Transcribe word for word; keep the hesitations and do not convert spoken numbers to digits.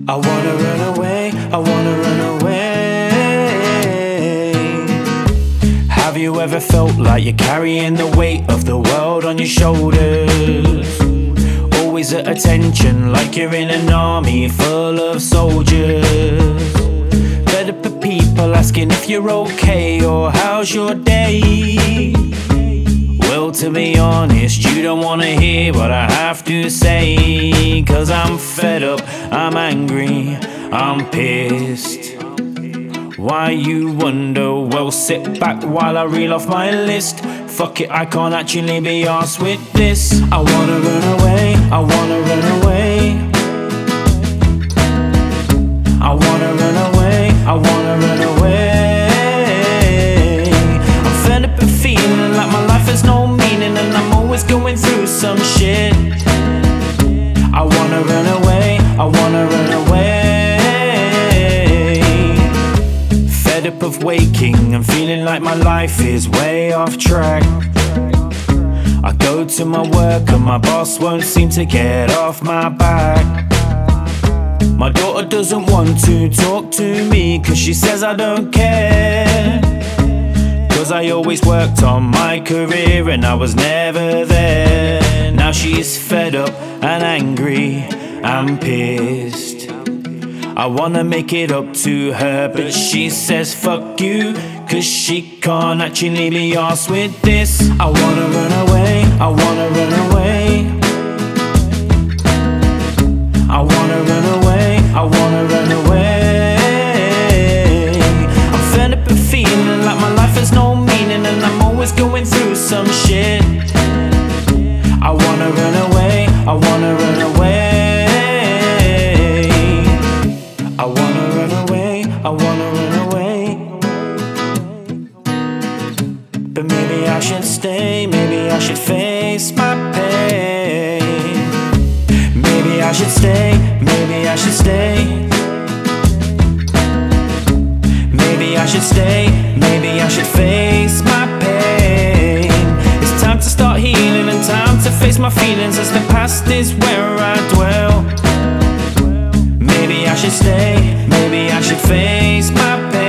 I wanna run away, I wanna run away. Have you ever felt like you're carrying the weight of the world on your shoulders? Always at attention, like you're in an army full of soldiers. Fed up of people asking if you're okay or how's your day. Well, to be honest, you don't wanna hear what I have to say. Cause I'm fed up, I'm angry, I'm pissed. Why you wonder? Well, sit back while I reel off my list. Fuck it, I can't actually be arsed with this. I wanna run away, I wanna run away. I wanna run away, I wanna run away. I'm fed up of feeling like my life has no meaning, and I'm always going through some shit. I wanna run away, I wanna run away. Fed up of waking and feeling like my life is way off track. I go to my work and my boss won't seem to get off my back. My daughter doesn't want to talk to me cause she says I don't care. Cause I always worked on my career and I was never there. Now she's fed up and angry and pissed. I wanna make it up to her, but she says fuck you, cause she can't actually be arsed with this. I wanna run away, I wanna run away. I wanna run away, I wanna run away. I'm fed up of feeling like my life has no meaning, and I'm always going through some shit. I wanna run away, I wanna run away. I wanna run away, I wanna run away. But maybe I should stay, maybe I should face my pain. Maybe I should stay, maybe I should stay. Maybe I should stay, maybe I should face my pain. It's time to start healing and time to face my feelings, as the past is where I dwell. Maybe I should stay, maybe I should face my pain.